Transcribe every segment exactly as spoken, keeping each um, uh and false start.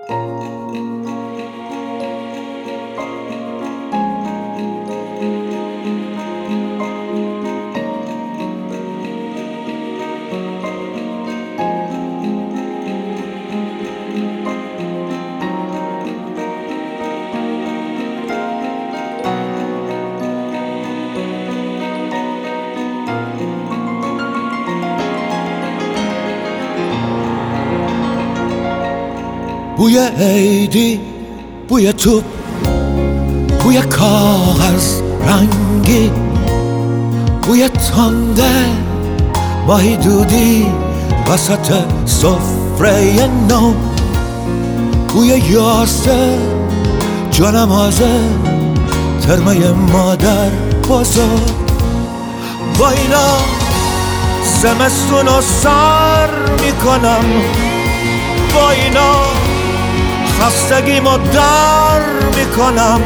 بوی عیدی، بوی توپ، بوی کاغذ رنگی، بوی تنده ماهی دودی وسط سفره نو، بوی یاسه جانمازه ترمه مادر بزرگ. با اینا زمستون رو سر میکنم، با اینا خستگیمو در میکنم.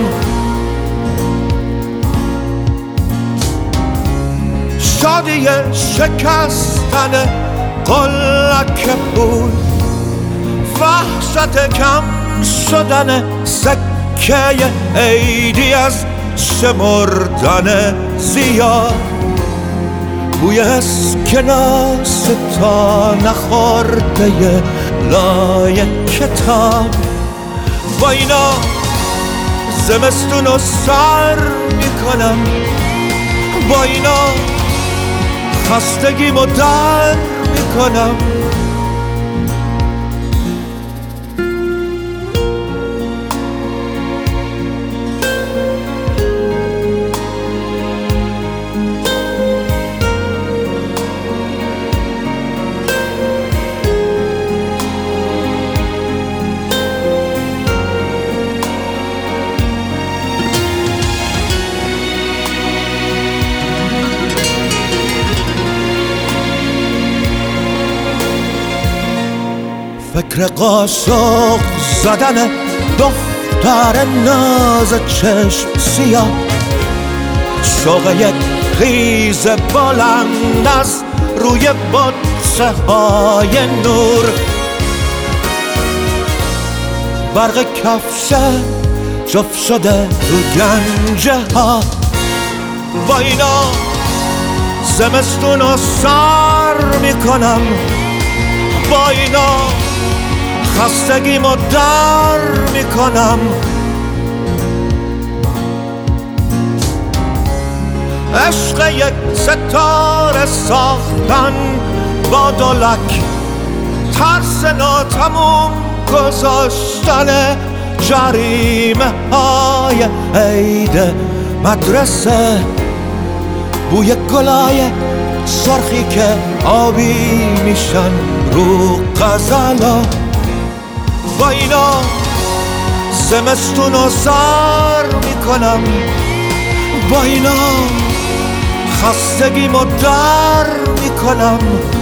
شادی شکستن قلک پول، وحشت کم شدن سکه عیدی از شمردن زیاد، بوی اسکناس تا نخورده لای کتاب. با اینا زمستون رو سر میکنم، با اینا خستگیمو در میکنم. فکر قاشق زدن دختر ناز چشم سیاه، شوق یک خیز بلند از روی بطسه های نور، برق کفشه جفت شده رو گنجه ها. با اینا زمستون رو سر میکنم، با اینا خستگیمو در میکنم. عشق یک ستاره ساختن با دولک، ترس ناتموم گذاشتن جریمه های عید مدرسه، بوی گلای سرخی که آبی میشن رو غزلا. با اینا زمستون رو سر میکنم، با اینا خستگیمو در میکنم.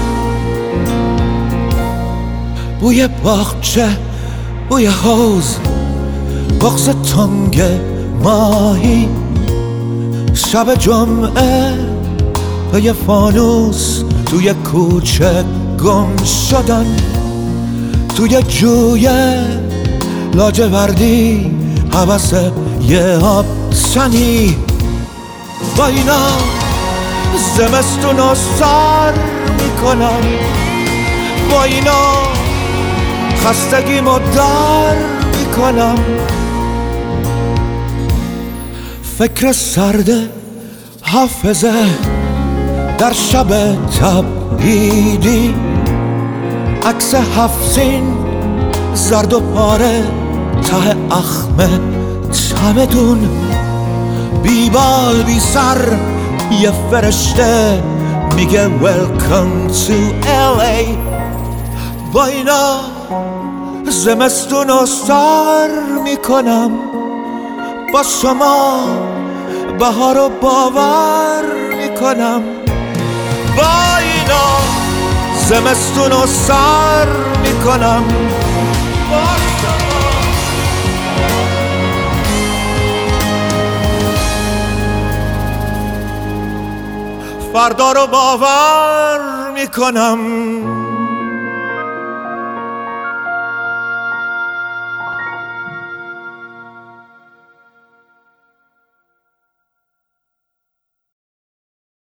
بوی باغچه، بوی حوض، بغض تنگ ماهی، شب جمعه پی فانوس توی کوچه گم شدن، توی جویه لاجوردی هوس یه آب سنی. با اینا زمستون رو سر میکنم، با اینا خستگیمو در میکنم. فکر سرد حافظه در شب تبعیدی، عکس هفت‌سین زرد و پاره ته اخم چمدون، بیبال بی سر یه فرشته میگه Welcome to ال ای. با اینا زمستون رو سر میکنم، با شما بهار رو باور میکنم. با اینا زمستون رو سر میکنم، با شما فردا رو باور میکنم.